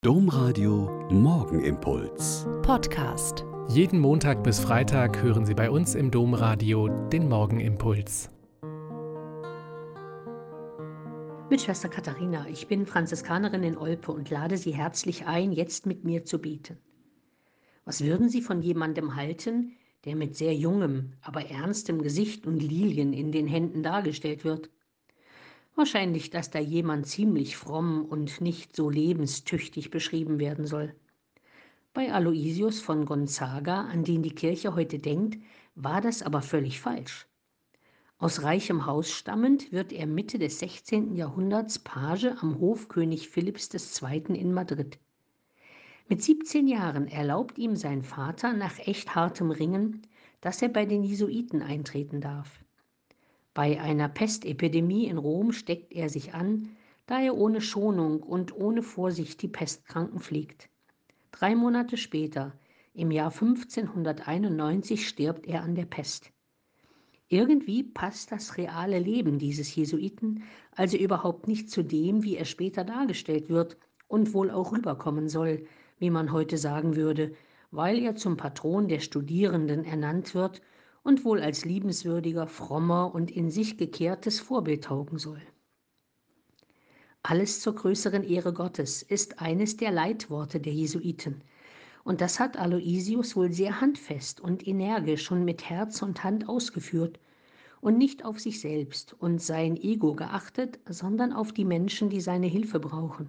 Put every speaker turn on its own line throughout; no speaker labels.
Domradio Morgenimpuls.
Podcast.
Jeden Montag bis Freitag hören Sie bei uns im Domradio den Morgenimpuls.
Mit Schwester Katharina, ich bin Franziskanerin in Olpe und lade Sie herzlich ein, jetzt mit mir zu beten. Was würden Sie von jemandem halten, der mit sehr jungem, aber ernstem Gesicht und Lilien in den Händen dargestellt wird? Wahrscheinlich, dass da jemand ziemlich fromm und nicht so lebenstüchtig beschrieben werden soll. Bei Aloysius von Gonzaga, an den die Kirche heute denkt, war das aber völlig falsch. Aus reichem Haus stammend wird er Mitte des 16. Jahrhunderts Page am Hof König Philipps II. In Madrid. Mit 17 Jahren erlaubt ihm sein Vater nach echt hartem Ringen, dass er bei den Jesuiten eintreten darf. Bei einer Pestepidemie in Rom steckt er sich an, da er ohne Schonung und ohne Vorsicht die Pestkranken pflegt. 3 Monate später, im Jahr 1591, stirbt er an der Pest. Irgendwie passt das reale Leben dieses Jesuiten also überhaupt nicht zu dem, wie er später dargestellt wird und wohl auch rüberkommen soll, wie man heute sagen würde, weil er zum Patron der Studierenden ernannt wird und wohl als liebenswürdiger, frommer und in sich gekehrtes Vorbild taugen soll. Alles zur größeren Ehre Gottes ist eines der Leitworte der Jesuiten. Und das hat Aloysius wohl sehr handfest und energisch und mit Herz und Hand ausgeführt und nicht auf sich selbst und sein Ego geachtet, sondern auf die Menschen, die seine Hilfe brauchen.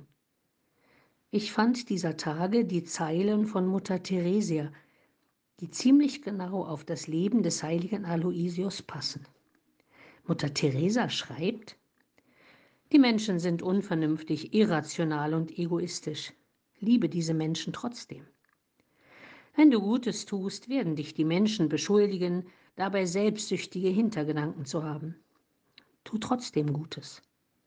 Ich fand dieser Tage die Zeilen von Mutter Theresia, die ziemlich genau auf das Leben des heiligen Aloysius passen. Mutter Teresa schreibt: Die Menschen sind unvernünftig, irrational und egoistisch. Liebe diese Menschen trotzdem. Wenn du Gutes tust, werden dich die Menschen beschuldigen, dabei selbstsüchtige Hintergedanken zu haben. Tu trotzdem Gutes.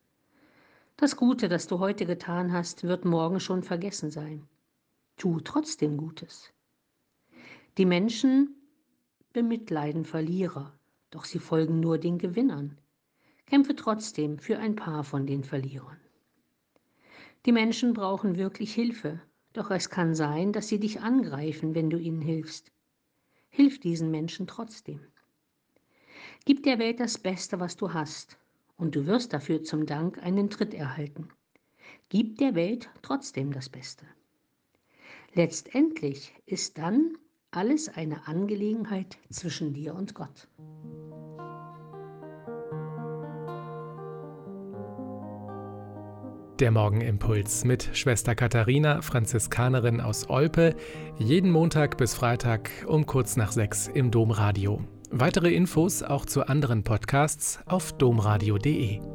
Das Gute, das du heute getan hast, wird morgen schon vergessen sein. Tu trotzdem Gutes. Die Menschen bemitleiden Verlierer, doch sie folgen nur den Gewinnern. Kämpfe trotzdem für ein paar von den Verlierern. Die Menschen brauchen wirklich Hilfe, doch es kann sein, dass sie dich angreifen, wenn du ihnen hilfst. Hilf diesen Menschen trotzdem. Gib der Welt das Beste, was du hast, und du wirst dafür zum Dank einen Tritt erhalten. Gib der Welt trotzdem das Beste. Letztendlich ist dann alles eine Angelegenheit zwischen dir und Gott.
Der Morgenimpuls mit Schwester Katharina, Franziskanerin aus Olpe, jeden Montag bis Freitag um kurz nach 6 im Domradio. Weitere Infos auch zu anderen Podcasts auf domradio.de.